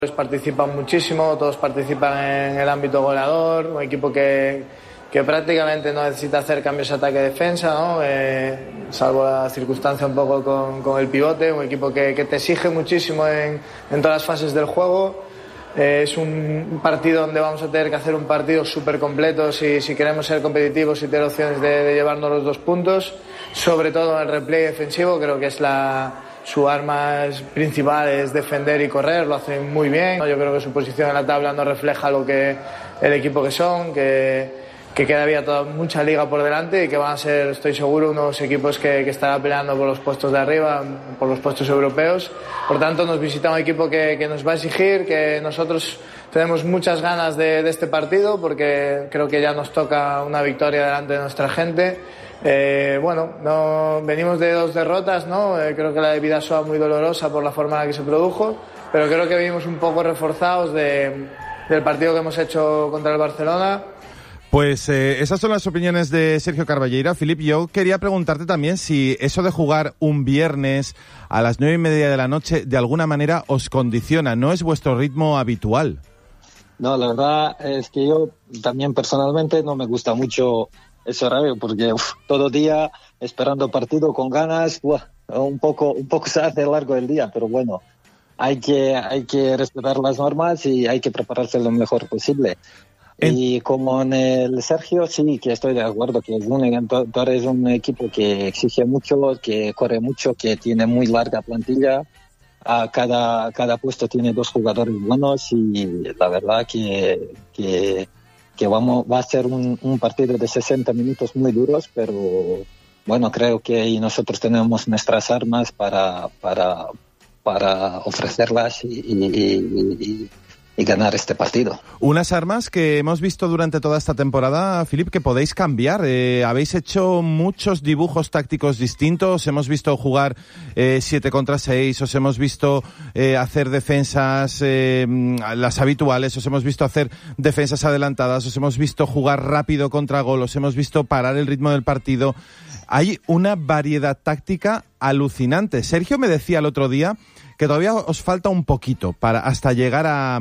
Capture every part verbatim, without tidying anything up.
Participan muchísimo, todos participan en el ámbito goleador, un equipo que, que prácticamente no necesita hacer cambios ataque-defensa, ¿no? Eh, salvo la circunstancia un poco con, con el pivote, un equipo que, que te exige muchísimo en, en todas las fases del juego. Eh, es un partido donde vamos a tener que hacer un partido súper completo si, si queremos ser competitivos y tener opciones de, de llevarnos los dos puntos, sobre todo en el replay defensivo. Creo que es la, su arma principal es defender y correr, lo hacen muy bien. Yo creo que su posición en la tabla no refleja lo que el equipo que son, que, que queda había toda mucha liga por delante y que van a ser, estoy seguro, unos equipos que, que estarán peleando por los puestos de arriba, por los puestos europeos. Por tanto, nos visita un equipo que, que nos va a exigir, que nosotros tenemos muchas ganas de, de este partido, porque creo que ya nos toca una victoria delante de nuestra gente. Eh, bueno, no, venimos de dos derrotas, ¿no? Eh, creo que la de Bidasoa muy dolorosa por la forma en la que se produjo, pero creo que venimos un poco reforzados de, del partido que hemos hecho contra el Barcelona. Pues eh, esas son las opiniones de Sergio Carballeira. Filip, yo quería preguntarte también si eso de jugar un viernes a las nueve y media de la noche de alguna manera os condiciona, ¿no es vuestro ritmo habitual? No, la verdad es que yo también personalmente no me gusta mucho ese horario, porque uf, todo día esperando partido con ganas, uf, un poco un poco se hace largo el día, pero bueno, hay que hay que respetar las normas y hay que prepararse lo mejor posible. En... Y como en el Sergio, sí, que estoy de acuerdo, que es un, es un equipo que exige mucho, que corre mucho, que tiene muy larga plantilla. A cada, cada puesto tiene dos jugadores buenos y la verdad que, que, que vamos, va a ser un, un partido de sesenta minutos muy duros, pero bueno, creo que nosotros tenemos nuestras armas para, para, para ofrecerlas y, y, y, y y ganar este partido. Unas armas que hemos visto durante toda esta temporada, Filip, que podéis cambiar. Eh, habéis hecho muchos dibujos tácticos distintos, hemos visto jugar eh, siete contra seis, os hemos visto eh, hacer defensas eh, las habituales, os hemos visto hacer defensas adelantadas, os hemos visto jugar rápido contra gol, os hemos visto parar el ritmo del partido. Hay una variedad táctica alucinante. Sergio me decía el otro día que todavía os falta un poquito para hasta llegar a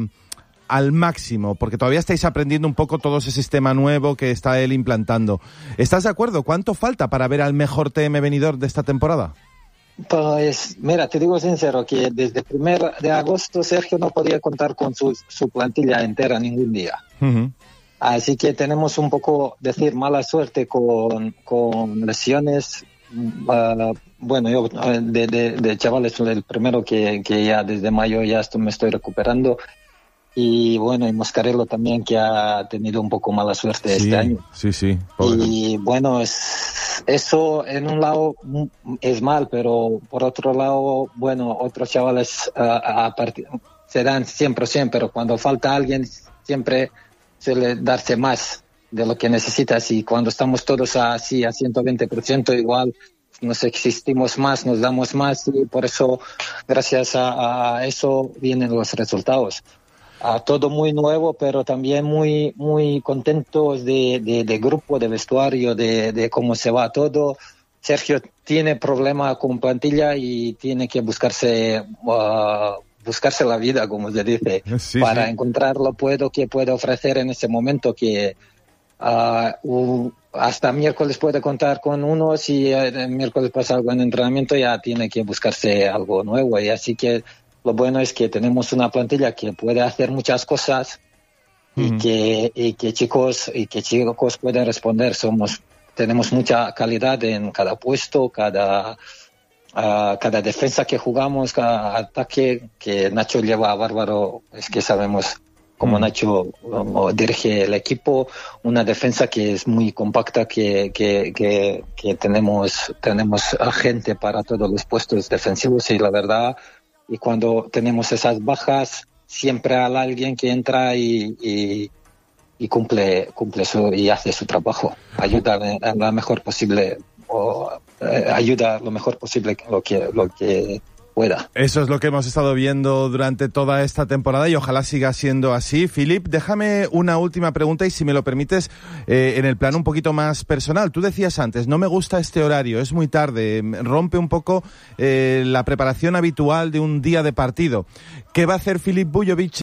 al máximo, porque todavía estáis aprendiendo un poco todo ese sistema nuevo que está él implantando. ¿Estás de acuerdo? ¿Cuánto falta para ver al mejor T M venidor de esta temporada? Pues mira, te digo sincero que desde el primer de agosto Sergio no podía contar con su, su plantilla entera ningún día. Uh-huh. Así que tenemos un poco, decir, mala suerte con, con lesiones. Uh, bueno, yo de, de, de chavales, el primero que, que ya desde mayo ya esto me estoy recuperando. Y bueno, y Moscarello también, que ha tenido un poco mala suerte sí, este año. Sí, sí. Pobre. Y bueno, es, eso en un lado es mal, pero por otro lado, bueno, otros chavales uh, a partir, se dan siempre, siempre, pero cuando falta alguien, siempre suele darse más de lo que necesitas. Y cuando estamos todos así a ciento veinte por ciento igual, nos existimos más, nos damos más, y por eso, gracias a, a eso, vienen los resultados. Uh, todo muy nuevo, pero también muy muy contentos de, de, de grupo, de vestuario, de, de cómo se va todo. Sergio tiene problema con plantilla y tiene que buscarse uh, buscarse la vida, como se dice, sí, para sí. encontrar lo puedo que puede ofrecer en ese momento, que uh, uh, hasta miércoles puede contar con unos y uh, el miércoles pasa algo en entrenamiento, ya tiene que buscarse algo nuevo. Y así que lo bueno es que tenemos una plantilla que puede hacer muchas cosas y mm. que y que chicos y que chicos pueden responder. Somos tenemos mucha calidad en cada puesto, cada uh, cada defensa que jugamos, cada ataque que Nacho lleva a bárbaro. Es que sabemos cómo mm. Nacho um, dirige el equipo, una defensa que es muy compacta, que que que, que tenemos tenemos gente para todos los puestos defensivos, y la verdad. Y cuando tenemos esas bajas, siempre hay alguien que entra y, y, y cumple cumple su, y hace su trabajo. Ayuda a lo mejor posible, o eh, ayuda lo mejor posible lo que lo que pueda. Eso es lo que hemos estado viendo durante toda esta temporada y ojalá siga siendo así. Filip, déjame una última pregunta y si me lo permites, eh, en el plano un poquito más personal. Tú decías antes, no me gusta este horario, es muy tarde, rompe un poco eh, la preparación habitual de un día de partido. ¿Qué va a hacer Filip Bujovic